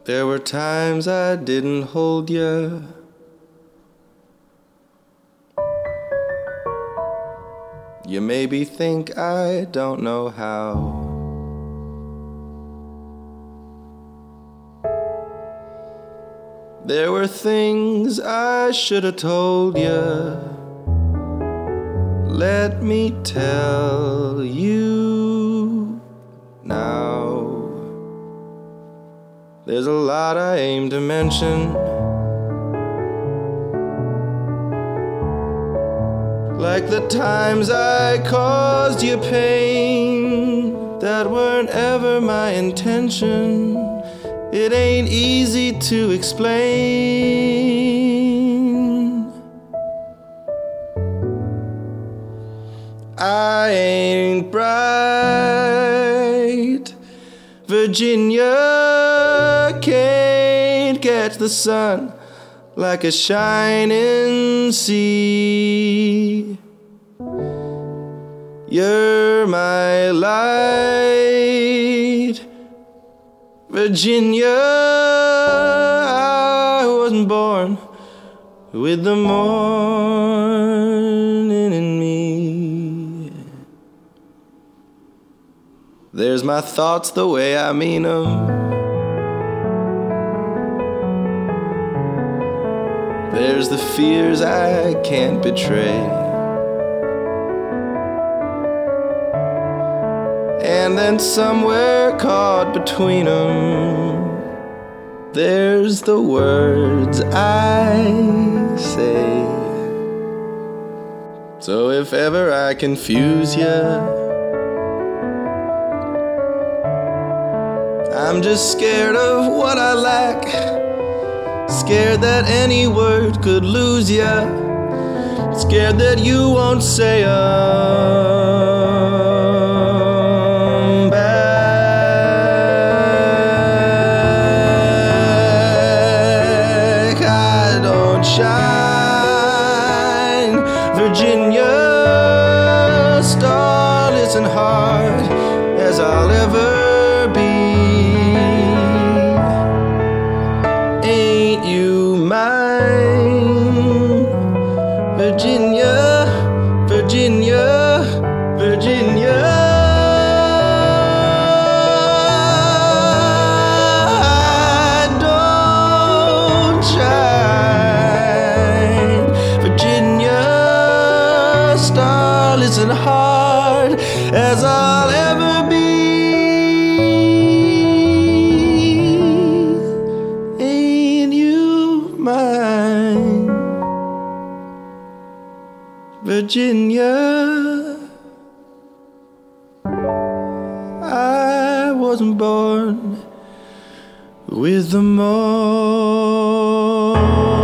There were times I didn't hold you. You maybe think I don't know how. There were things I should have told you. Let me tell you now. There's a lot I aim to mention, like the times I caused you pain that weren't ever my intention. It ain't easy to explain. I ain't bright. Virginia can't catch the sun like a shining sea. You're my light, Virginia. I wasn't born with the morning in me. There's my thoughts the way I mean them. There's the fears I can't betray. And then somewhere caught between them, there's the words I say. So if ever I confuse you, I'm just scared of what I lack. Scared that any word could lose ya. Scared that you won't say back. I don't shine, Virginia, starless and hard as I'll ever be. Ain't you mine, Virginia, Virginia, Virginia? I don't shine, Virginia, starless and hard as I'll ever be. Virginia, I wasn't born with the morning.